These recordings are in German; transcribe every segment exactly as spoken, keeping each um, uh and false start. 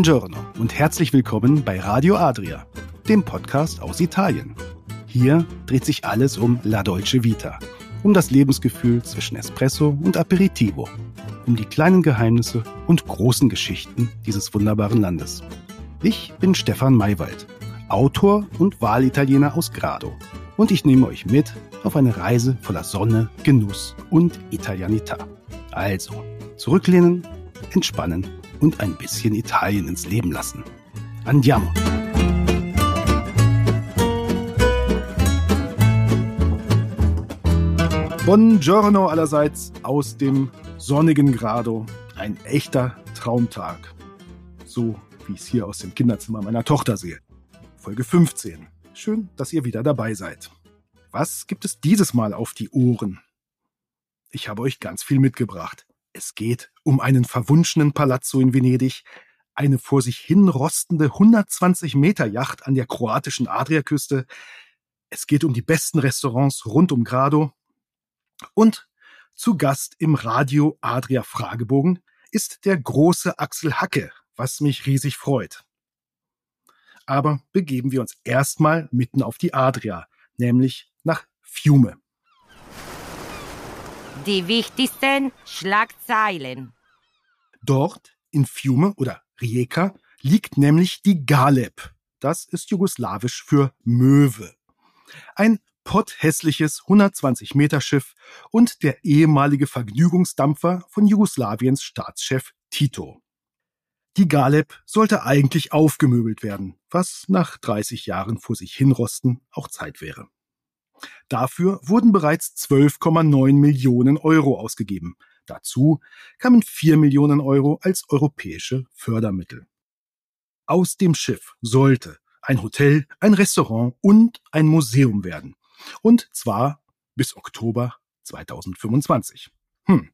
Buongiorno und herzlich willkommen bei Radio Adria, dem Podcast aus Italien. Hier dreht sich alles um La Dolce Vita, um das Lebensgefühl zwischen Espresso und Aperitivo, um die kleinen Geheimnisse und großen Geschichten dieses wunderbaren Landes. Ich bin Stefan Maywald, Autor und Wahlitaliener aus Grado, und ich nehme euch mit auf eine Reise voller Sonne, Genuss und Italianità. Also, zurücklehnen, entspannen und ein bisschen Italien ins Leben lassen. Andiamo! Buongiorno allerseits aus dem sonnigen Grado. Ein echter Traumtag. So wie ich es hier aus dem Kinderzimmer meiner Tochter sehe. Folge fünfzehn. Schön, dass ihr wieder dabei seid. Was gibt es dieses Mal auf die Ohren? Ich habe euch ganz viel mitgebracht. Es geht um einen verwunschenen Palazzo in Venedig, eine vor sich hin rostende hundertzwanzig Meter Yacht an der kroatischen Adriaküste. Es geht um die besten Restaurants rund um Grado. Und zu Gast im Radio Adria Fragebogen ist der große Axel Hacke, was mich riesig freut. Aber begeben wir uns erstmal mitten auf die Adria, nämlich nach Fiume. Die wichtigsten Schlagzeilen. Dort in Fiume oder Rijeka liegt nämlich die Galeb. Das ist jugoslawisch für Möwe. Ein potthässliches hundertzwanzig Meter Schiff und der ehemalige Vergnügungsdampfer von Jugoslawiens Staatschef Tito. Die Galeb sollte eigentlich aufgemöbelt werden, was nach dreißig Jahren vor sich hinrosten auch Zeit wäre. Dafür wurden bereits zwölf Komma neun Millionen Euro ausgegeben. Dazu kamen vier Millionen Euro als europäische Fördermittel. Aus dem Schiff sollte ein Hotel, ein Restaurant und ein Museum werden. Und zwar bis Oktober zweitausendfünfundzwanzig. Hm.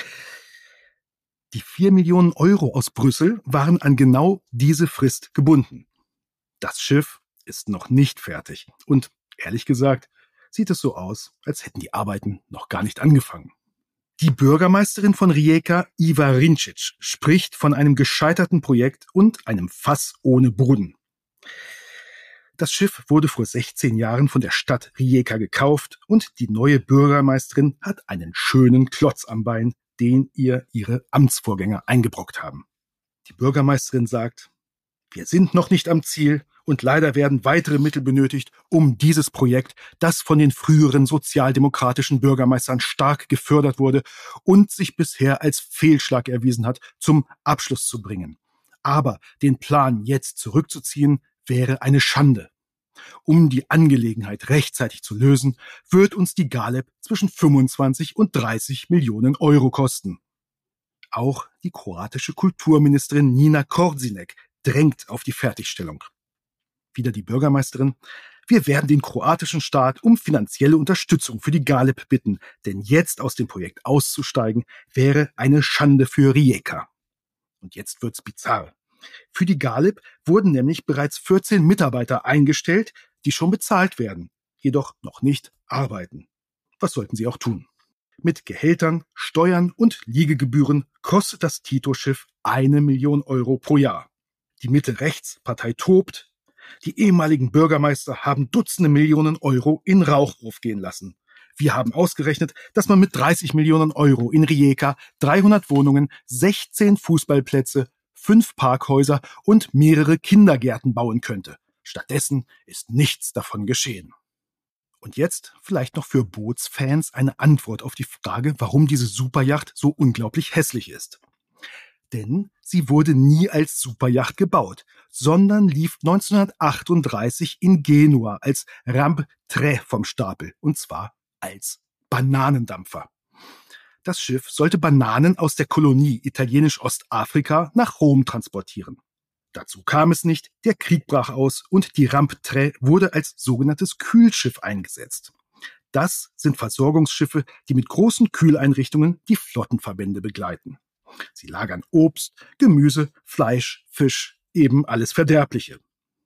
Die vier Millionen Euro aus Brüssel waren an genau diese Frist gebunden. Das Schiff ist noch nicht fertig und ehrlich gesagt sieht es so aus, als hätten die Arbeiten noch gar nicht angefangen. Die Bürgermeisterin von Rijeka, Iva Rincic, spricht von einem gescheiterten Projekt und einem Fass ohne Boden. Das Schiff wurde vor sechzehn Jahren von der Stadt Rijeka gekauft und die neue Bürgermeisterin hat einen schönen Klotz am Bein, den ihr ihre Amtsvorgänger eingebrockt haben. Die Bürgermeisterin sagt, wir sind noch nicht am Ziel und leider werden weitere Mittel benötigt, um dieses Projekt, das von den früheren sozialdemokratischen Bürgermeistern stark gefördert wurde und sich bisher als Fehlschlag erwiesen hat, zum Abschluss zu bringen. Aber den Plan jetzt zurückzuziehen, wäre eine Schande. Um die Angelegenheit rechtzeitig zu lösen, wird uns die Galeb zwischen fünfundzwanzig und dreißig Millionen Euro kosten. Auch die kroatische Kulturministerin Nina Korzinek drängt auf die Fertigstellung. Wieder die Bürgermeisterin. Wir werden den kroatischen Staat um finanzielle Unterstützung für die Galeb bitten, denn jetzt aus dem Projekt auszusteigen, wäre eine Schande für Rijeka. Und jetzt wird's bizarr. Für die Galeb wurden nämlich bereits vierzehn Mitarbeiter eingestellt, die schon bezahlt werden, jedoch noch nicht arbeiten. Was sollten sie auch tun? Mit Gehältern, Steuern und Liegegebühren kostet das Tito-Schiff eine Million Euro pro Jahr. Die Mitte-Rechts-Partei tobt. Die ehemaligen Bürgermeister haben Dutzende Millionen Euro in Rauch aufgehen lassen. Wir haben ausgerechnet, dass man mit dreißig Millionen Euro in Rijeka dreihundert Wohnungen, sechzehn Fußballplätze, fünf Parkhäuser und mehrere Kindergärten bauen könnte. Stattdessen ist nichts davon geschehen. Und jetzt vielleicht noch für Bootsfans eine Antwort auf die Frage, warum diese Superjacht so unglaublich hässlich ist. Denn sie wurde nie als Superjacht gebaut, sondern lief neunzehnhundertachtunddreißig in Genua als Ramp tre vom Stapel, und zwar als Bananendampfer. Das Schiff sollte Bananen aus der Kolonie italienisch-Ostafrika nach Rom transportieren. Dazu kam es nicht, der Krieg brach aus und die Ramp tre wurde als sogenanntes Kühlschiff eingesetzt. Das sind Versorgungsschiffe, die mit großen Kühleinrichtungen die Flottenverbände begleiten. Sie lagern Obst, Gemüse, Fleisch, Fisch, eben alles Verderbliche.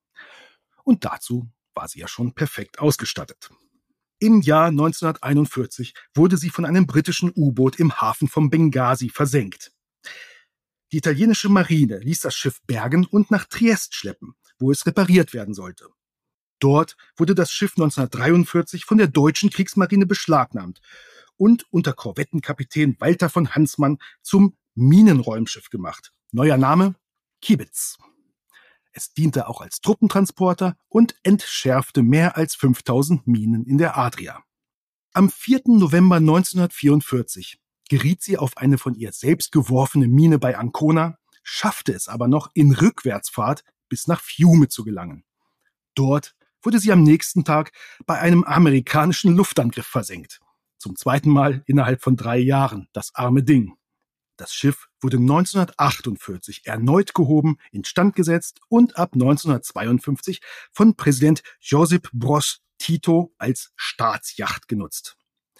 Und dazu war sie ja schon perfekt ausgestattet. Im Jahr neunzehnhunderteinundvierzig wurde sie von einem britischen U-Boot im Hafen von Benghazi versenkt. Die italienische Marine ließ das Schiff bergen und nach Triest schleppen, wo es repariert werden sollte. Dort wurde das Schiff neunzehnhundertdreiundvierzig von der deutschen Kriegsmarine beschlagnahmt und unter Korvettenkapitän Walter von Hansmann zum Minenräumschiff gemacht. Neuer Name: Kibitz. Es diente auch als Truppentransporter und entschärfte mehr als fünftausend Minen in der Adria. Am vierten November neunzehnhundertvierundvierzig geriet sie auf eine von ihr selbst geworfene Mine bei Ancona, schaffte es aber noch in Rückwärtsfahrt bis nach Fiume zu gelangen. Dort wurde sie am nächsten Tag bei einem amerikanischen Luftangriff versenkt. Zum zweiten Mal innerhalb von drei Jahren, das arme Ding. Das Schiff wurde neunzehnhundertachtundvierzig erneut gehoben, instand gesetzt und ab neunzehnhundertzweiundfünfzig von Präsident Josip Broz Tito als Staatsjacht genutzt.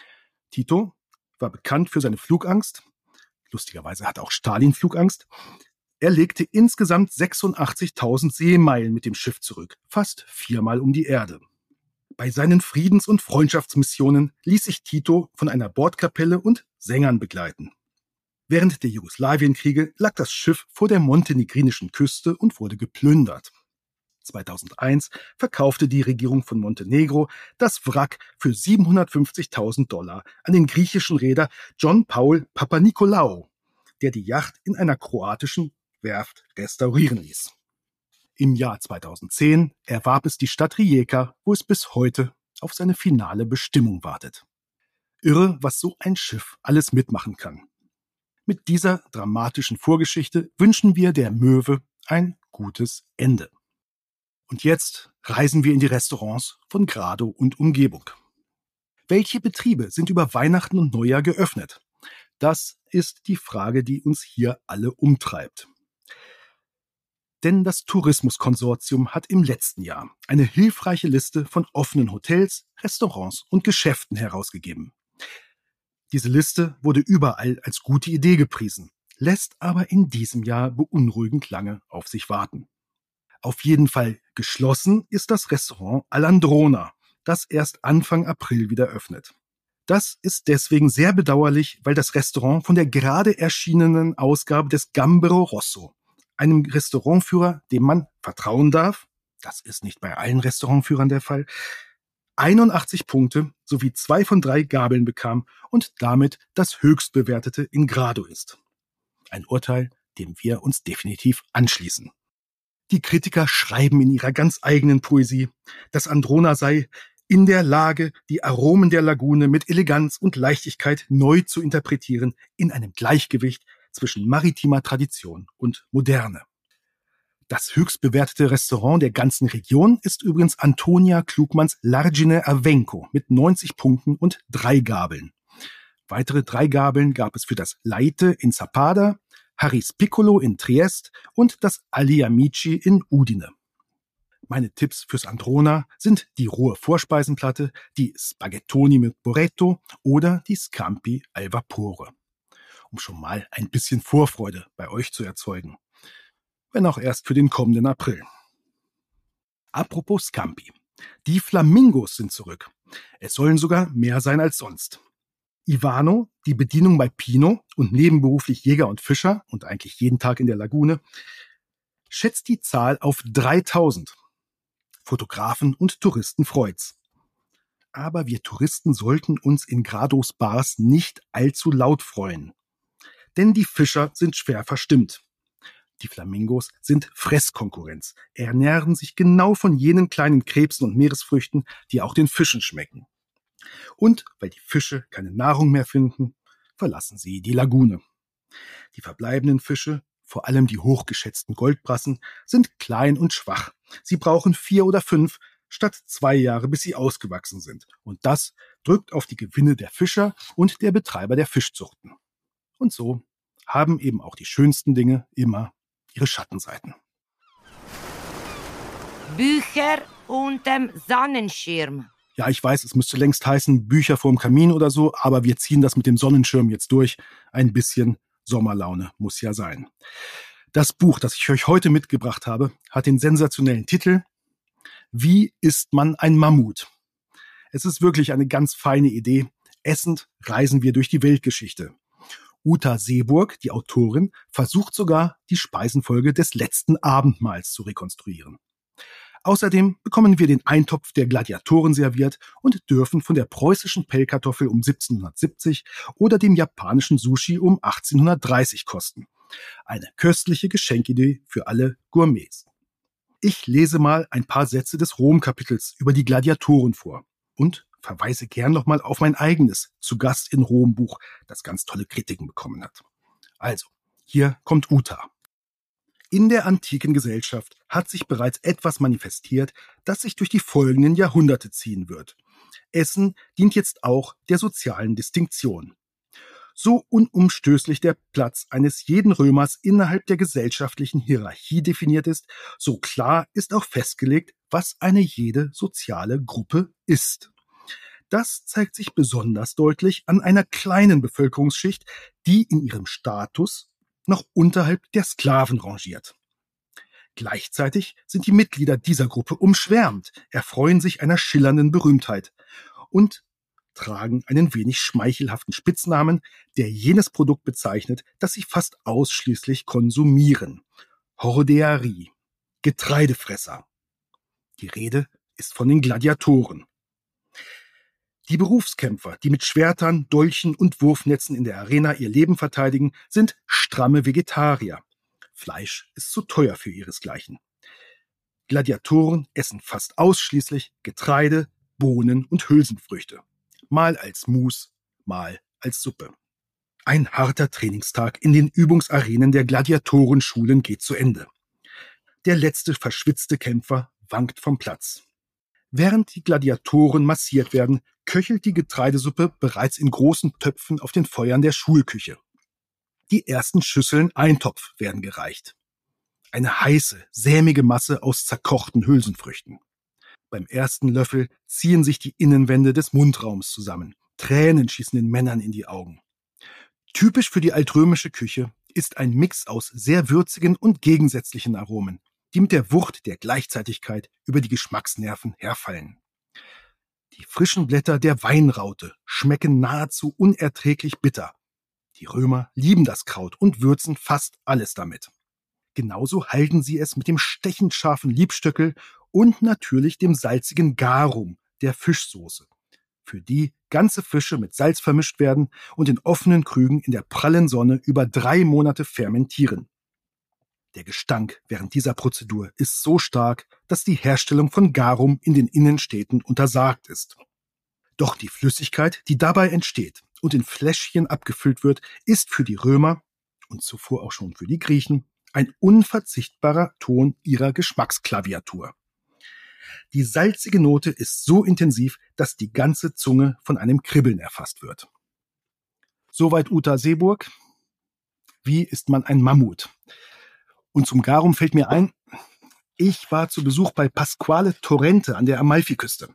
Tito war bekannt für seine Flugangst. Lustigerweise hat auch Stalin Flugangst. Er legte insgesamt sechsundachtzigtausend Seemeilen mit dem Schiff zurück, fast viermal um die Erde. Bei seinen Friedens- und Freundschaftsmissionen ließ sich Tito von einer Bordkapelle und Sängern begleiten. Während der Jugoslawienkriege lag das Schiff vor der montenegrinischen Küste und wurde geplündert. zweitausendeins verkaufte die Regierung von Montenegro das Wrack für siebenhundertfünfzigtausend Dollar an den griechischen Reeder John Paul Papanikolaou, der die Yacht in einer kroatischen Werft restaurieren ließ. Im Jahr zweitausendzehn erwarb es die Stadt Rijeka, wo es bis heute auf seine finale Bestimmung wartet. Irre, was so ein Schiff alles mitmachen kann. Mit dieser dramatischen Vorgeschichte wünschen wir der Möwe ein gutes Ende. Und jetzt reisen wir in die Restaurants von Grado und Umgebung. Welche Betriebe sind über Weihnachten und Neujahr geöffnet? Das ist die Frage, die uns hier alle umtreibt. Denn das Tourismuskonsortium hat im letzten Jahr eine hilfreiche Liste von offenen Hotels, Restaurants und Geschäften herausgegeben. Diese Liste wurde überall als gute Idee gepriesen, lässt aber in diesem Jahr beunruhigend lange auf sich warten. Auf jeden Fall geschlossen ist das Restaurant Allandrona, das erst Anfang April wieder öffnet. Das ist deswegen sehr bedauerlich, weil das Restaurant von der gerade erschienenen Ausgabe des Gambero Rosso, einem Restaurantführer, dem man vertrauen darf, das ist nicht bei allen Restaurantführern der Fall, einundachtzig Punkte sowie zwei von drei Gabeln bekam und damit das höchstbewertete in Grado ist. Ein Urteil, dem wir uns definitiv anschließen. Die Kritiker schreiben in ihrer ganz eigenen Poesie, dass Androna sei in der Lage, die Aromen der Lagune mit Eleganz und Leichtigkeit neu zu interpretieren, in einem Gleichgewicht zwischen maritimer Tradition und Moderne. Das höchstbewertete Restaurant der ganzen Region ist übrigens Antonia Klugmanns L'Argine Avenco mit neunzig Punkten und drei Gabeln. Weitere drei Gabeln gab es für das Leite in Sappada, Harris Piccolo in Triest und das Agli Amici in Udine. Meine Tipps fürs Androna sind die rohe Vorspeisenplatte, die Spaghettoni mit Boretto oder die Scampi al Vapore. Um schon mal ein bisschen Vorfreude bei euch zu erzeugen. Wenn auch erst für den kommenden April. Apropos Scampi. Die Flamingos sind zurück. Es sollen sogar mehr sein als sonst. Ivano, die Bedienung bei Pino und nebenberuflich Jäger und Fischer und eigentlich jeden Tag in der Lagune, schätzt die Zahl auf dreitausend. Fotografen und Touristen freut's. Aber wir Touristen sollten uns in Grados Bars nicht allzu laut freuen. Denn die Fischer sind schwer verstimmt. Die Flamingos sind Fresskonkurrenz, ernähren sich genau von jenen kleinen Krebsen und Meeresfrüchten, die auch den Fischen schmecken. Und weil die Fische keine Nahrung mehr finden, verlassen sie die Lagune. Die verbleibenden Fische, vor allem die hochgeschätzten Goldbrassen, sind klein und schwach. Sie brauchen vier oder fünf statt zwei Jahre, bis sie ausgewachsen sind. Und das drückt auf die Gewinne der Fischer und der Betreiber der Fischzuchten. Und so haben eben auch die schönsten Dinge immer ihre Schattenseiten. Bücher unterm Sonnenschirm. Ja, ich weiß, es müsste längst heißen Bücher vorm Kamin oder so, aber wir ziehen das mit dem Sonnenschirm jetzt durch. Ein bisschen Sommerlaune muss ja sein. Das Buch, das ich euch heute mitgebracht habe, hat den sensationellen Titel Wie isst man ein Mammut? Es ist wirklich eine ganz feine Idee. Essend reisen wir durch die Weltgeschichte. Uta Seeburg, die Autorin, versucht sogar, die Speisenfolge des letzten Abendmahls zu rekonstruieren. Außerdem bekommen wir den Eintopf der Gladiatoren serviert und dürfen von der preußischen Pellkartoffel um siebzehnhundertsiebzig oder dem japanischen Sushi um achtzehnhundertdreißig kosten. Eine köstliche Geschenkidee für alle Gourmets. Ich lese mal ein paar Sätze des Rom-Kapitels über die Gladiatoren vor und verweise gern nochmal auf mein eigenes Zu Gast in Rom Buch, das ganz tolle Kritiken bekommen hat. Also, hier kommt Uta. In der antiken Gesellschaft hat sich bereits etwas manifestiert, das sich durch die folgenden Jahrhunderte ziehen wird. Essen dient jetzt auch der sozialen Distinktion. So unumstößlich der Platz eines jeden Römers innerhalb der gesellschaftlichen Hierarchie definiert ist, so klar ist auch festgelegt, was eine jede soziale Gruppe ist. Das zeigt sich besonders deutlich an einer kleinen Bevölkerungsschicht, die in ihrem Status noch unterhalb der Sklaven rangiert. Gleichzeitig sind die Mitglieder dieser Gruppe umschwärmt, erfreuen sich einer schillernden Berühmtheit und tragen einen wenig schmeichelhaften Spitznamen, der jenes Produkt bezeichnet, das sie fast ausschließlich konsumieren. Hordearie, Getreidefresser. Die Rede ist von den Gladiatoren. Die Berufskämpfer, die mit Schwertern, Dolchen und Wurfnetzen in der Arena ihr Leben verteidigen, sind stramme Vegetarier. Fleisch ist zu teuer für ihresgleichen. Gladiatoren essen fast ausschließlich Getreide, Bohnen und Hülsenfrüchte. Mal als Mus, mal als Suppe. Ein harter Trainingstag in den Übungsarenen der Gladiatorenschulen geht zu Ende. Der letzte verschwitzte Kämpfer wankt vom Platz. Während die Gladiatoren massiert werden, köchelt die Getreidesuppe bereits in großen Töpfen auf den Feuern der Schulküche. Die ersten Schüsseln Eintopf werden gereicht. Eine heiße, sämige Masse aus zerkochten Hülsenfrüchten. Beim ersten Löffel ziehen sich die Innenwände des Mundraums zusammen. Tränen schießen den Männern in die Augen. Typisch für die altrömische Küche ist ein Mix aus sehr würzigen und gegensätzlichen Aromen, die mit der Wucht der Gleichzeitigkeit über die Geschmacksnerven herfallen. Die frischen Blätter der Weinraute schmecken nahezu unerträglich bitter. Die Römer lieben das Kraut und würzen fast alles damit. Genauso halten sie es mit dem stechend scharfen Liebstöckel und natürlich dem salzigen Garum, der Fischsoße, für die ganze Fische mit Salz vermischt werden und in offenen Krügen in der prallen Sonne über drei Monate fermentieren. Der Gestank während dieser Prozedur ist so stark, dass die Herstellung von Garum in den Innenstädten untersagt ist. Doch die Flüssigkeit, die dabei entsteht und in Fläschchen abgefüllt wird, ist für die Römer und zuvor auch schon für die Griechen ein unverzichtbarer Ton ihrer Geschmacksklaviatur. Die salzige Note ist so intensiv, dass die ganze Zunge von einem Kribbeln erfasst wird. Soweit Uta Seeburg. Wie isst man ein Mammut? Und zum Garum fällt mir ein, ich war zu Besuch bei Pasquale Torrente an der Amalfiküste.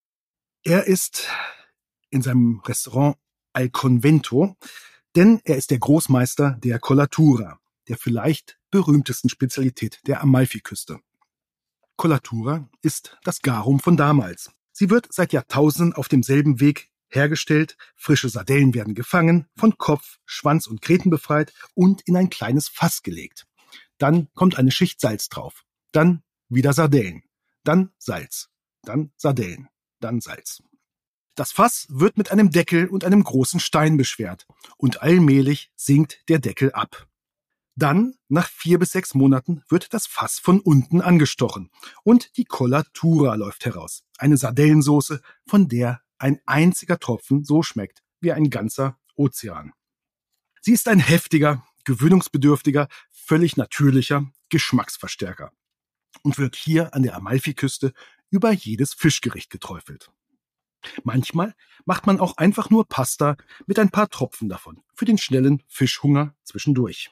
Er ist in seinem Restaurant Al Convento, denn er ist der Großmeister der Collatura, der vielleicht berühmtesten Spezialität der Amalfiküste. Collatura ist das Garum von damals. Sie wird seit Jahrtausenden auf demselben Weg hergestellt, frische Sardellen werden gefangen, von Kopf, Schwanz und Gräten befreit und in ein kleines Fass gelegt. Dann kommt eine Schicht Salz drauf, dann wieder Sardellen, dann Salz, dann Sardellen, dann Salz. Das Fass wird mit einem Deckel und einem großen Stein beschwert und allmählich sinkt der Deckel ab. Dann, nach vier bis sechs Monaten, wird das Fass von unten angestochen und die Collatura läuft heraus. Eine Sardellensoße, von der ein einziger Tropfen so schmeckt wie ein ganzer Ozean. Sie ist ein heftiger, gewöhnungsbedürftiger, völlig natürlicher Geschmacksverstärker und wird hier an der Amalfiküste über jedes Fischgericht geträufelt. Manchmal macht man auch einfach nur Pasta mit ein paar Tropfen davon für den schnellen Fischhunger zwischendurch.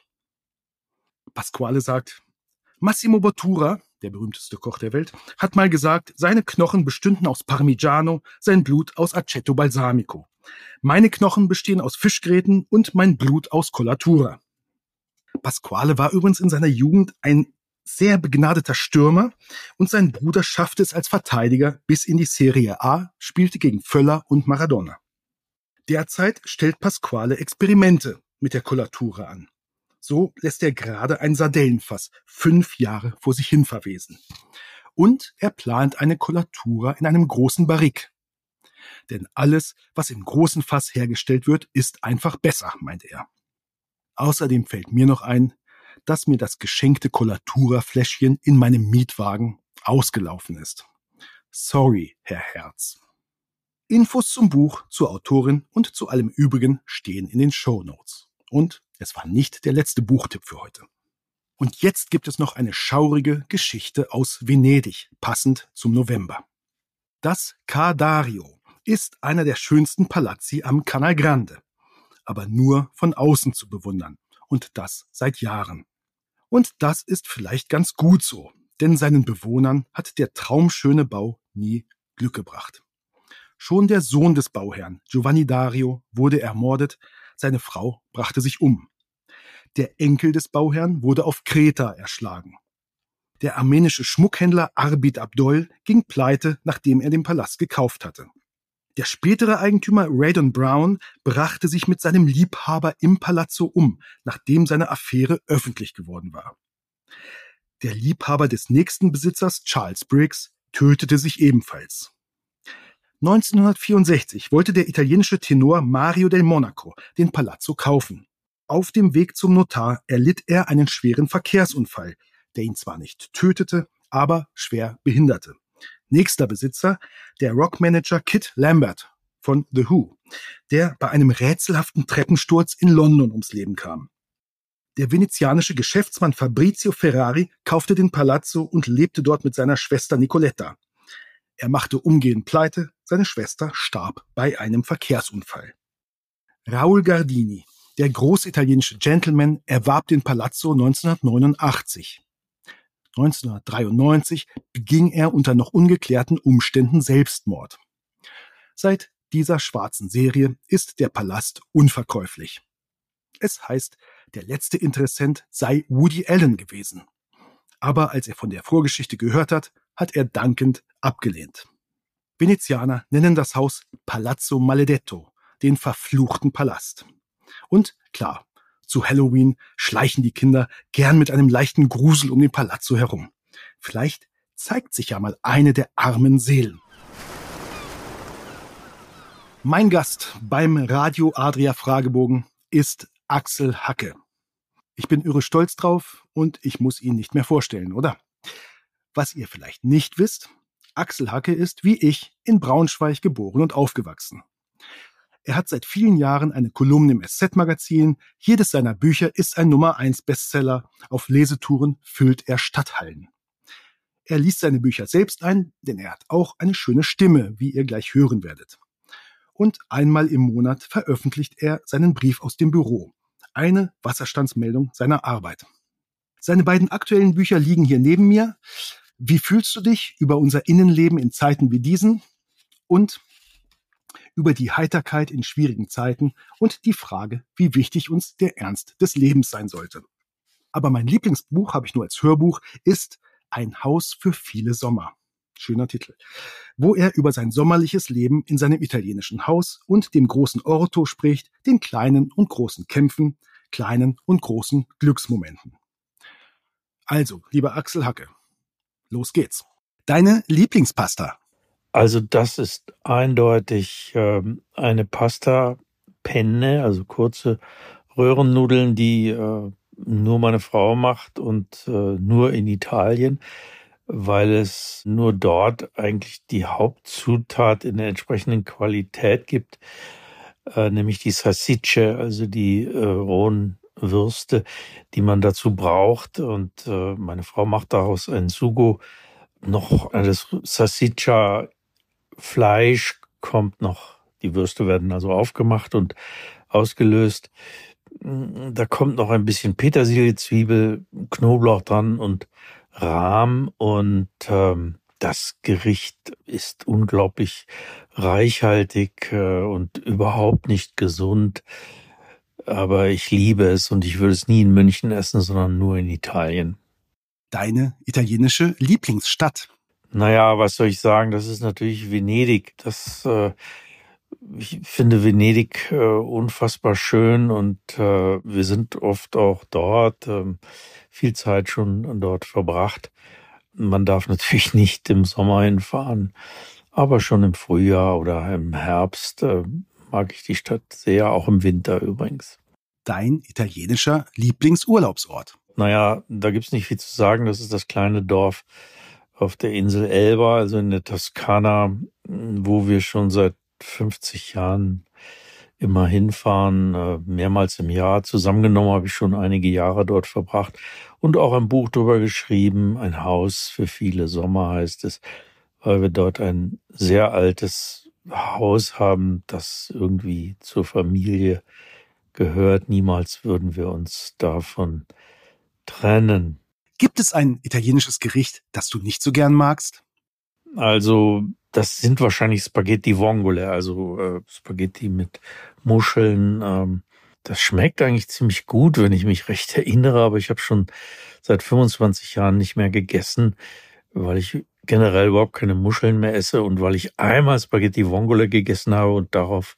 Pasquale sagt, Massimo Bottura, der berühmteste Koch der Welt, hat mal gesagt, seine Knochen bestünden aus Parmigiano, sein Blut aus Aceto Balsamico. Meine Knochen bestehen aus Fischgräten und mein Blut aus Collatura. Pasquale war übrigens in seiner Jugend ein sehr begnadeter Stürmer und sein Bruder schaffte es als Verteidiger bis in die Serie A, spielte gegen Völler und Maradona. Derzeit stellt Pasquale Experimente mit der Kollatura an. So lässt er gerade ein Sardellenfass fünf Jahre vor sich hin verwesen. Und er plant eine Kollatura in einem großen Barrik. Denn alles, was im großen Fass hergestellt wird, ist einfach besser, meint er. Außerdem fällt mir noch ein, dass mir das geschenkte Kollatura-Fläschchen in meinem Mietwagen ausgelaufen ist. Sorry, Herr Herz. Infos zum Buch, zur Autorin und zu allem Übrigen stehen in den Shownotes. Und es war nicht der letzte Buchtipp für heute. Und jetzt gibt es noch eine schaurige Geschichte aus Venedig, passend zum November. Das Ca' d'Ario ist einer der schönsten Palazzi am Canal Grande, aber nur von außen zu bewundern, und das seit Jahren. Und das ist vielleicht ganz gut so, denn seinen Bewohnern hat der traumschöne Bau nie Glück gebracht. Schon der Sohn des Bauherrn, Giovanni Dario, wurde ermordet, seine Frau brachte sich um. Der Enkel des Bauherrn wurde auf Kreta erschlagen. Der armenische Schmuckhändler Arbit Abdol ging pleite, nachdem er den Palast gekauft hatte. Der spätere Eigentümer Radon Brown brachte sich mit seinem Liebhaber im Palazzo um, nachdem seine Affäre öffentlich geworden war. Der Liebhaber des nächsten Besitzers, Charles Briggs, tötete sich ebenfalls. neunzehnhundertvierundsechzig wollte der italienische Tenor Mario del Monaco den Palazzo kaufen. Auf dem Weg zum Notar erlitt er einen schweren Verkehrsunfall, der ihn zwar nicht tötete, aber schwer behinderte. Nächster Besitzer, der Rockmanager Kit Lambert von The Who, der bei einem rätselhaften Treppensturz in London ums Leben kam. Der venezianische Geschäftsmann Fabrizio Ferrari kaufte den Palazzo und lebte dort mit seiner Schwester Nicoletta. Er machte umgehend pleite, seine Schwester starb bei einem Verkehrsunfall. Raoul Gardini, der große italienische Gentleman, erwarb den Palazzo neunzehnhundertneunundachtzig. neunzehnhundertdreiundneunzig beging er unter noch ungeklärten Umständen Selbstmord. Seit dieser schwarzen Serie ist der Palast unverkäuflich. Es heißt, der letzte Interessent sei Woody Allen gewesen. Aber als er von der Vorgeschichte gehört hat, hat er dankend abgelehnt. Venezianer nennen das Haus Palazzo Maledetto, den verfluchten Palast. Und klar, zu Halloween schleichen die Kinder gern mit einem leichten Grusel um den Palazzo herum. Vielleicht zeigt sich ja mal eine der armen Seelen. Mein Gast beim Radio Adria Fragebogen ist Axel Hacke. Ich bin irre stolz drauf und ich muss ihn nicht mehr vorstellen, oder? Was ihr vielleicht nicht wisst, Axel Hacke ist, wie ich, in Braunschweig geboren und aufgewachsen. Er hat seit vielen Jahren eine Kolumne im S Z-Magazin. Jedes seiner Bücher ist ein Nummer eins Bestseller. Auf Lesetouren füllt er Stadthallen. Er liest seine Bücher selbst ein, denn er hat auch eine schöne Stimme, wie ihr gleich hören werdet. Und einmal im Monat veröffentlicht er seinen Brief aus dem Büro. Eine Wasserstandsmeldung seiner Arbeit. Seine beiden aktuellen Bücher liegen hier neben mir. Wie fühlst du dich über unser Innenleben in Zeiten wie diesen? Und über die Heiterkeit in schwierigen Zeiten und die Frage, wie wichtig uns der Ernst des Lebens sein sollte. Aber mein Lieblingsbuch, habe ich nur als Hörbuch, ist Ein Haus für viele Sommer. Schöner Titel. Wo er über sein sommerliches Leben in seinem italienischen Haus und dem großen Orto spricht, den kleinen und großen Kämpfen, kleinen und großen Glücksmomenten. Also, lieber Axel Hacke, los geht's. Deine Lieblingspasta? Also das ist eindeutig ähm, eine Pasta Penne, also kurze Röhrennudeln, die äh, nur meine Frau macht und äh, nur in Italien, weil es nur dort eigentlich die Hauptzutat in der entsprechenden Qualität gibt, äh, nämlich die Salsicce, also die äh, rohen Würste, die man dazu braucht. Und äh, meine Frau macht daraus ein Sugo. Noch das Salsiccia Fleisch kommt noch, die Würste werden also aufgemacht und ausgelöst. Da kommt noch ein bisschen Petersilie, Zwiebel, Knoblauch dran und Rahm. Und ähm, das Gericht ist unglaublich reichhaltig äh, und überhaupt nicht gesund. Aber ich liebe es und ich würde es nie in München essen, sondern nur in Italien. Deine italienische Lieblingsstadt? Naja, was soll ich sagen? Das ist natürlich Venedig. Das äh, Ich finde Venedig äh, unfassbar schön und äh, wir sind oft auch dort, ähm, viel Zeit schon dort verbracht. Man darf natürlich nicht im Sommer hinfahren, aber schon im Frühjahr oder im Herbst äh, mag ich die Stadt sehr, auch im Winter übrigens. Dein italienischer Lieblingsurlaubsort? Naja, da gibt's nicht viel zu sagen. Das ist das kleine Dorf auf der Insel Elba, also in der Toskana, wo wir schon seit fünfzig Jahren immer hinfahren, mehrmals im Jahr. Zusammengenommen habe ich schon einige Jahre dort verbracht und auch ein Buch darüber geschrieben. Ein Haus für viele Sommer heißt es, weil wir dort ein sehr altes Haus haben, das irgendwie zur Familie gehört. Niemals würden wir uns davon trennen. Gibt es ein italienisches Gericht, das du nicht so gern magst? Also, das sind wahrscheinlich Spaghetti Vongole, also äh, Spaghetti mit Muscheln. Ähm, das schmeckt eigentlich ziemlich gut, wenn ich mich recht erinnere, aber ich habe schon seit fünfundzwanzig Jahren nicht mehr gegessen, weil ich generell überhaupt keine Muscheln mehr esse und weil ich einmal Spaghetti Vongole gegessen habe und darauf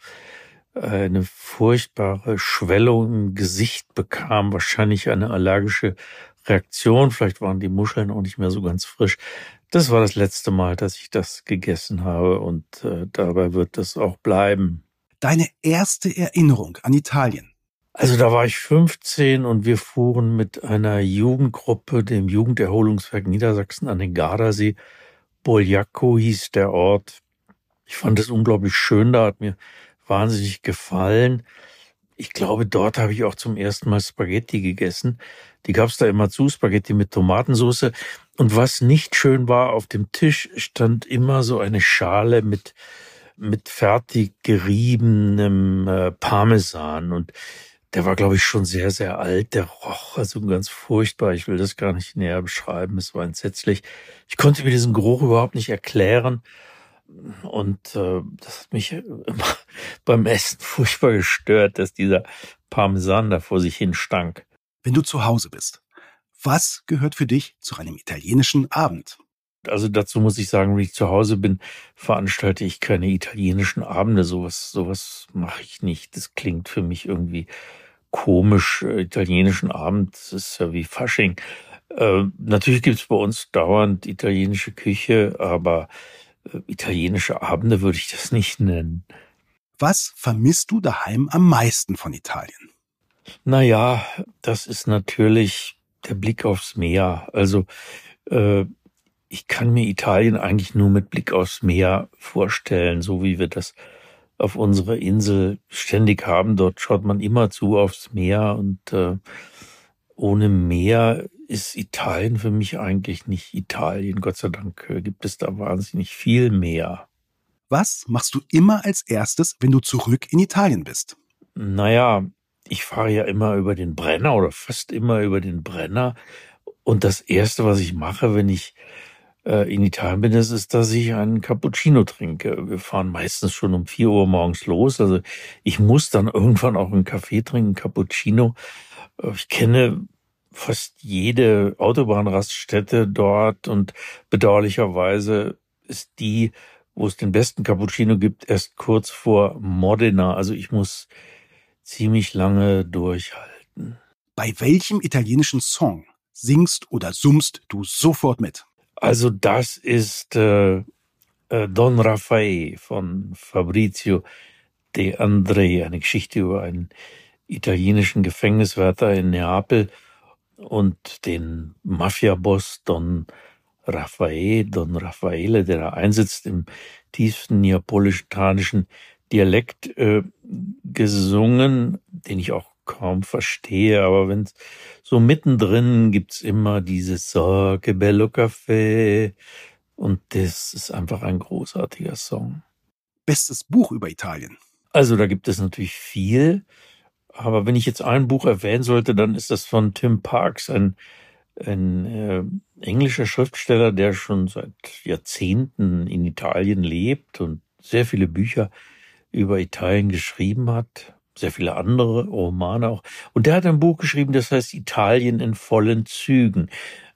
eine furchtbare Schwellung im Gesicht bekam, wahrscheinlich eine allergische Reaktion. Vielleicht waren die Muscheln auch nicht mehr so ganz frisch. Das war das letzte Mal, dass ich das gegessen habe und äh, dabei wird das auch bleiben. Deine erste Erinnerung an Italien? Also da war ich fünfzehn und wir fuhren mit einer Jugendgruppe, dem Jugenderholungswerk Niedersachsen, an den Gardasee. Bogliacco hieß der Ort. Ich fand es unglaublich schön, da hat mir wahnsinnig gefallen. Ich glaube, dort habe ich auch zum ersten Mal Spaghetti gegessen. Die gab es da immer zu, Spaghetti mit Tomatensauce. Und was nicht schön war, auf dem Tisch stand immer so eine Schale mit mit fertig geriebenem äh, Parmesan. Und der war, glaube ich, schon sehr, sehr alt. Der roch also ganz furchtbar. Ich will das gar nicht näher beschreiben. Es war entsetzlich. Ich konnte mir diesen Geruch überhaupt nicht erklären. Und äh, das hat mich immer beim Essen furchtbar gestört, dass dieser Parmesan da vor sich hin stank. Wenn du zu Hause bist, was gehört für dich zu einem italienischen Abend? Also dazu muss ich sagen, wenn ich zu Hause bin, veranstalte ich keine italienischen Abende. Sowas, sowas mache ich nicht. Das klingt für mich irgendwie komisch. Italienischen Abend, das ist ja wie Fasching. Äh, natürlich gibt's bei uns dauernd italienische Küche, aber äh, italienische Abende würde ich das nicht nennen. Was vermisst du daheim am meisten von Italien? Naja, das ist natürlich der Blick aufs Meer. Also äh, ich kann mir Italien eigentlich nur mit Blick aufs Meer vorstellen, so wie wir das auf unserer Insel ständig haben. Dort schaut man immer zu aufs Meer und äh, ohne Meer ist Italien für mich eigentlich nicht Italien. Gott sei Dank äh, gibt es da wahnsinnig viel Meer. Was machst du immer als erstes, wenn du zurück in Italien bist? Naja, ich fahre ja immer über den Brenner oder fast immer über den Brenner. Und das Erste, was ich mache, wenn ich äh, in Italien bin, das ist, dass ich einen Cappuccino trinke. Wir fahren meistens schon um vier Uhr morgens los. Also ich muss dann irgendwann auch einen Kaffee trinken, Cappuccino. Äh, ich kenne fast jede Autobahnraststätte dort und bedauerlicherweise ist die, wo es den besten Cappuccino gibt, erst kurz vor Modena. Also ich muss ziemlich lange durchhalten. Bei welchem italienischen Song singst oder summst du sofort mit? Also das ist äh, äh, Don Raffaele von Fabrizio De André, eine Geschichte über einen italienischen Gefängniswärter in Neapel und den Mafia-Boss Don Raffaele, Don Raffaele, der da einsitzt im tiefsten neapolitanischen Dialekt äh, gesungen, den ich auch kaum verstehe, aber wenn so mittendrin gibt's immer dieses So, che bello caffè und das ist einfach ein großartiger Song. Bestes Buch über Italien? Also da gibt es natürlich viel, aber wenn ich jetzt ein Buch erwähnen sollte, dann ist das von Tim Parks, ein, ein äh, englischer Schriftsteller, der schon seit Jahrzehnten in Italien lebt und sehr viele Bücher über Italien geschrieben hat, sehr viele andere Romane auch. Und der hat ein Buch geschrieben, das heißt Italien in vollen Zügen.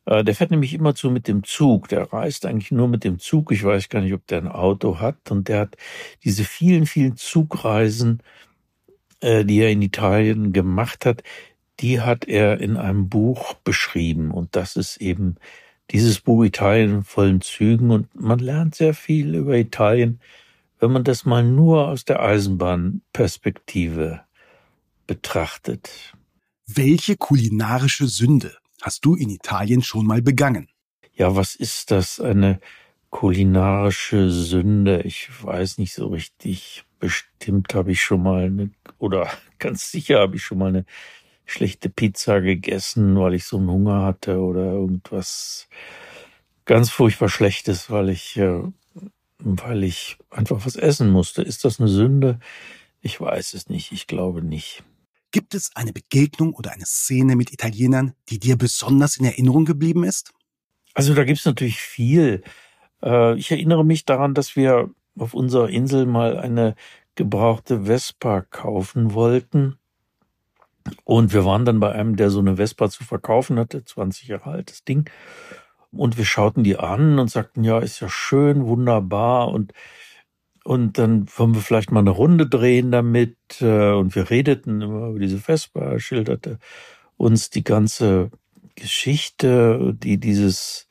Äh, der fährt nämlich immerzu mit dem Zug. Der reist eigentlich nur mit dem Zug. Ich weiß gar nicht, ob der ein Auto hat. Und der hat diese vielen, vielen Zugreisen, äh, die er in Italien gemacht hat, die hat er in einem Buch beschrieben. Und das ist eben dieses Buch Italien in vollen Zügen. Und man lernt sehr viel über Italien, wenn man das mal nur aus der Eisenbahnperspektive betrachtet. Welche kulinarische Sünde hast du in Italien schon mal begangen? Ja, was ist das? Eine kulinarische Sünde? Ich weiß nicht so richtig. Bestimmt habe ich schon mal eine, oder ganz sicher habe ich schon mal eine schlechte Pizza gegessen, weil ich so einen Hunger hatte oder irgendwas ganz furchtbar Schlechtes, weil ich, äh, weil ich einfach was essen musste. Ist das eine Sünde? Ich weiß es nicht. Ich glaube nicht. Gibt es eine Begegnung oder eine Szene mit Italienern, die dir besonders in Erinnerung geblieben ist? Also da gibt's natürlich viel. Äh, ich erinnere mich daran, dass wir auf unserer Insel mal eine gebrauchte Vespa kaufen wollten. Und wir waren dann bei einem, der so eine Vespa zu verkaufen hatte, zwanzig Jahre altes Ding. Und wir schauten die an und sagten, ja, ist ja schön, wunderbar. Und Und dann wollen wir vielleicht mal eine Runde drehen damit. Und wir redeten immer über diese Vespa. Er schilderte uns die ganze Geschichte, die dieses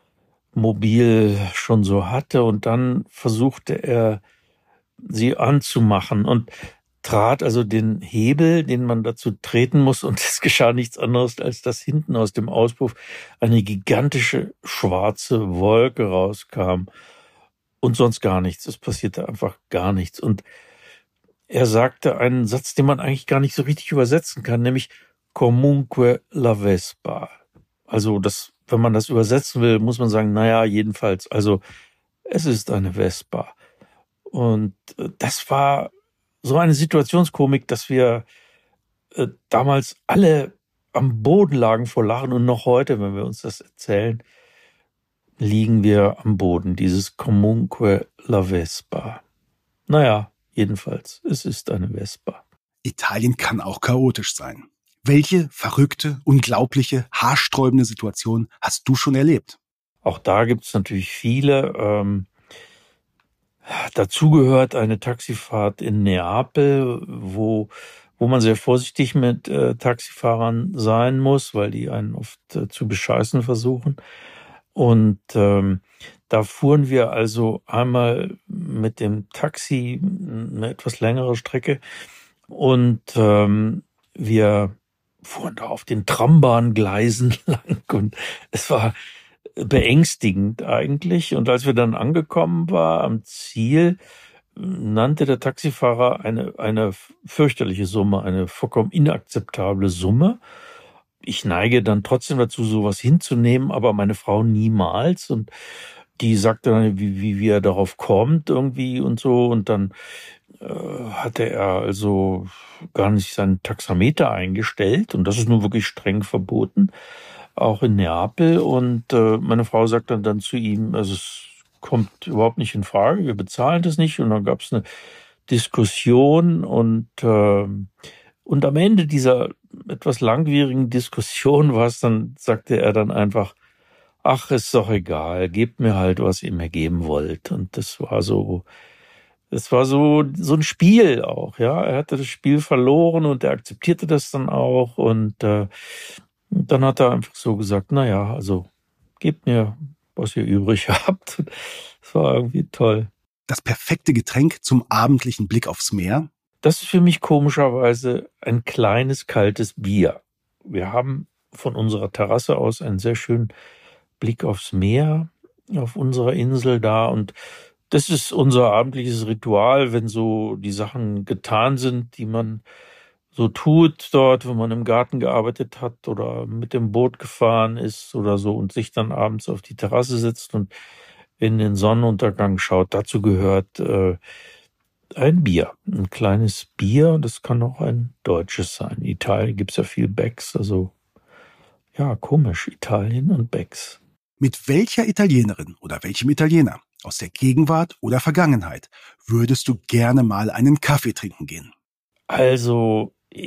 Mobil schon so hatte. Und dann versuchte er, sie anzumachen und trat also den Hebel, den man dazu treten muss. Und es geschah nichts anderes, als dass hinten aus dem Auspuff eine gigantische schwarze Wolke rauskam. Und sonst gar nichts. Es passierte einfach gar nichts. Und er sagte einen Satz, den man eigentlich gar nicht so richtig übersetzen kann, nämlich comunque la Vespa. Also das, wenn man das übersetzen will, muss man sagen, naja, jedenfalls, also es ist eine Vespa. Und das war so eine Situationskomik, dass wir äh, damals alle am Boden lagen vor Lachen und noch heute, wenn wir uns das erzählen, liegen wir am Boden, dieses comunque la Vespa. Naja, jedenfalls, es ist eine Vespa. Italien kann auch chaotisch sein. Welche verrückte, unglaubliche, haarsträubende Situation hast du schon erlebt? Auch da gibt es natürlich viele. Ähm, dazu gehört eine Taxifahrt in Neapel, wo, wo man sehr vorsichtig mit äh, Taxifahrern sein muss, weil die einen oft äh, zu bescheißen versuchen. Und ähm, da fuhren wir also einmal mit dem Taxi eine etwas längere Strecke und ähm, wir fuhren da auf den Trambahngleisen lang und es war beängstigend eigentlich. Und als wir dann angekommen waren am Ziel, nannte der Taxifahrer eine, eine fürchterliche Summe, eine vollkommen inakzeptable Summe. Ich neige dann trotzdem dazu, sowas hinzunehmen, aber meine Frau niemals. Und die sagte dann, wie, wie, wie er darauf kommt irgendwie und so. Und dann äh, hatte er also gar nicht seinen Taxameter eingestellt. Und das ist nun wirklich streng verboten, auch in Neapel. Und äh, meine Frau sagt dann, dann zu ihm, also es kommt überhaupt nicht in Frage, wir bezahlen das nicht. Und dann gab es eine Diskussion und äh, Und am Ende dieser etwas langwierigen Diskussion war es dann, sagte er dann einfach, ach, ist doch egal, gebt mir halt, was ihr mir geben wollt. Und das war so, das war so, so ein Spiel auch, ja. Er hatte das Spiel verloren und er akzeptierte das dann auch. Und äh, dann hat er einfach so gesagt, na ja, also gebt mir, was ihr übrig habt. Das war irgendwie toll. Das perfekte Getränk zum abendlichen Blick aufs Meer? Das ist für mich komischerweise ein kleines, kaltes Bier. Wir haben von unserer Terrasse aus einen sehr schönen Blick aufs Meer auf unserer Insel da. Und das ist unser abendliches Ritual, wenn so die Sachen getan sind, die man so tut dort, wenn man im Garten gearbeitet hat oder mit dem Boot gefahren ist oder so und sich dann abends auf die Terrasse setzt und in den Sonnenuntergang schaut. Dazu gehört äh, ein Bier, ein kleines Bier, das kann auch ein deutsches sein. In Italien gibt es ja viel Becks, also ja, komisch, Italien und Becks. Mit welcher Italienerin oder welchem Italiener aus der Gegenwart oder Vergangenheit würdest du gerne mal einen Kaffee trinken gehen? Also ich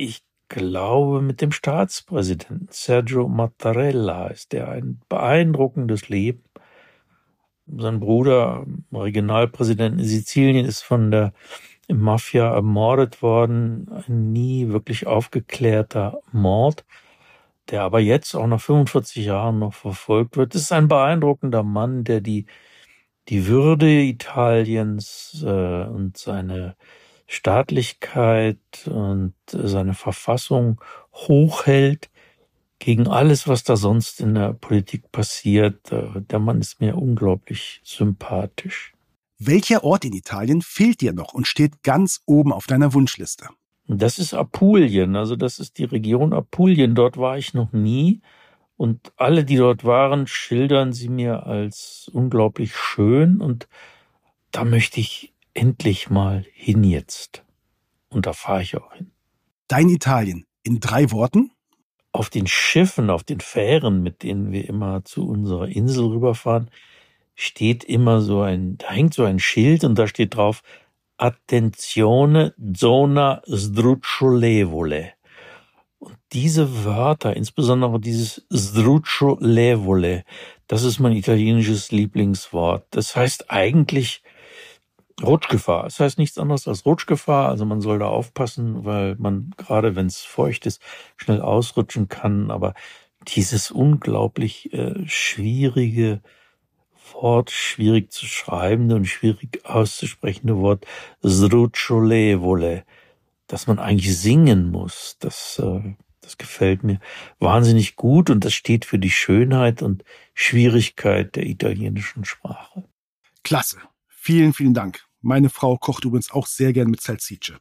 glaube, mit dem Staatspräsidenten Sergio Mattarella ist der ein beeindruckendes Leben. Sein Bruder, Regionalpräsident in Sizilien, ist von der Mafia ermordet worden. Ein nie wirklich aufgeklärter Mord, der aber jetzt auch nach fünfundvierzig Jahren noch verfolgt wird. Das ist ein beeindruckender Mann, der die, die Würde Italiens äh, und seine Staatlichkeit und seine Verfassung hochhält gegen alles, was da sonst in der Politik passiert. Der Mann ist mir unglaublich sympathisch. Welcher Ort in Italien fehlt dir noch und steht ganz oben auf deiner Wunschliste? Das ist Apulien, also das ist die Region Apulien. Dort war ich noch nie und alle, die dort waren, schildern sie mir als unglaublich schön und da möchte ich endlich mal hin jetzt. Und da fahre ich auch hin. Dein Italien in drei Worten? Auf den Schiffen, auf den Fähren, mit denen wir immer zu unserer Insel rüberfahren, steht immer so ein, da hängt so ein Schild und da steht drauf, Attenzione, zona sdrucciolevole. Und diese Wörter, insbesondere dieses sdrucciolevole, das ist mein italienisches Lieblingswort. Das heißt eigentlich Rutschgefahr. Das heißt nichts anderes als Rutschgefahr. Also man soll da aufpassen, weil man, gerade wenn es feucht ist, schnell ausrutschen kann. Aber dieses unglaublich äh, schwierige Wort, schwierig zu schreibende und schwierig auszusprechende Wort sdrucciolevole, dass man eigentlich singen muss, das, äh, das gefällt mir wahnsinnig gut und das steht für die Schönheit und Schwierigkeit der italienischen Sprache. Klasse. Vielen, vielen Dank. Meine Frau kocht übrigens auch sehr gern mit Salsicce.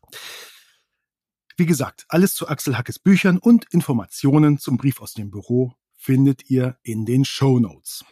Wie gesagt, alles zu Axel Hackes Büchern und Informationen zum Brief aus dem Büro findet ihr in den Shownotes.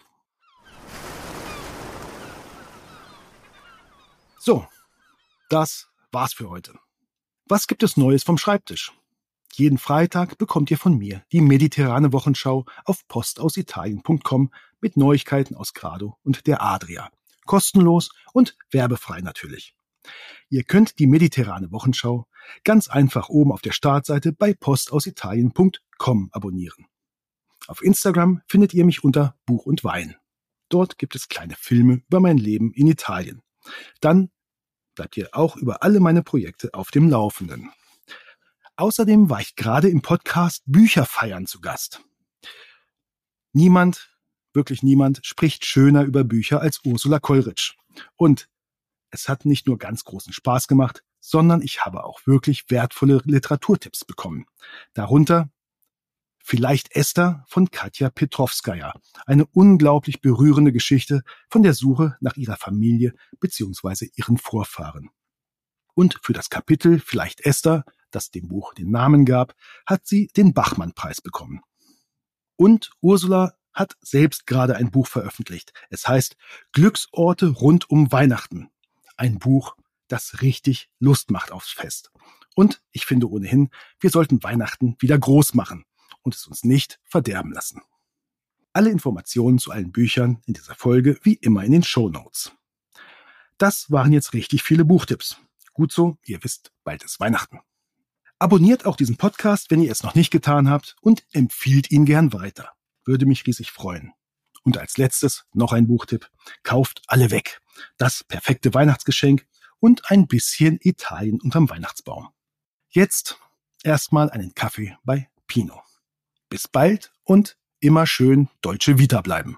So, das war's für heute. Was gibt es Neues vom Schreibtisch? Jeden Freitag bekommt ihr von mir die mediterrane Wochenschau auf postausitalien punkt com mit Neuigkeiten aus Grado und der Adria. Kostenlos und werbefrei natürlich. Ihr könnt die mediterrane Wochenschau ganz einfach oben auf der Startseite bei postausitalien punkt com abonnieren. Auf Instagram findet ihr mich unter Buch und Wein. Dort gibt es kleine Filme über mein Leben in Italien. Dann bleibt ihr auch über alle meine Projekte auf dem Laufenden. Außerdem war ich gerade im Podcast Bücherfeiern zu Gast. Niemand Wirklich niemand spricht schöner über Bücher als Ursula Kollrich. Und es hat nicht nur ganz großen Spaß gemacht, sondern ich habe auch wirklich wertvolle Literaturtipps bekommen. Darunter Vielleicht Esther von Katja Petrovskaja. Eine unglaublich berührende Geschichte von der Suche nach ihrer Familie bzw. ihren Vorfahren. Und für das Kapitel Vielleicht Esther, das dem Buch den Namen gab, hat sie den Bachmann-Preis bekommen. Und Ursula hat selbst gerade ein Buch veröffentlicht. Es heißt Glücksorte rund um Weihnachten. Ein Buch, das richtig Lust macht aufs Fest. Und ich finde ohnehin, wir sollten Weihnachten wieder groß machen und es uns nicht verderben lassen. Alle Informationen zu allen Büchern in dieser Folge wie immer in den Shownotes. Das waren jetzt richtig viele Buchtipps. Gut so, ihr wisst, bald ist Weihnachten. Abonniert auch diesen Podcast, wenn ihr es noch nicht getan habt und empfiehlt ihn gern weiter. Würde mich riesig freuen. Und als letztes noch ein Buchtipp. Kauft alle weg. Das perfekte Weihnachtsgeschenk und ein bisschen Italien unterm Weihnachtsbaum. Jetzt erstmal einen Kaffee bei Pino. Bis bald und immer schön Deutsche Vita bleiben.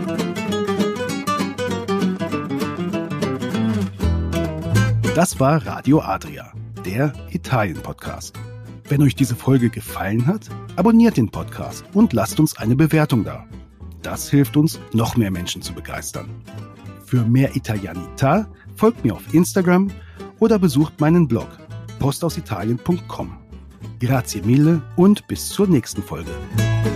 Das war Radio Adria, der Italien-Podcast. Wenn euch diese Folge gefallen hat, abonniert den Podcast und lasst uns eine Bewertung da. Das hilft uns, noch mehr Menschen zu begeistern. Für mehr Italianità folgt mir auf Instagram oder besucht meinen Blog postausitalien punkt com. Grazie mille und bis zur nächsten Folge.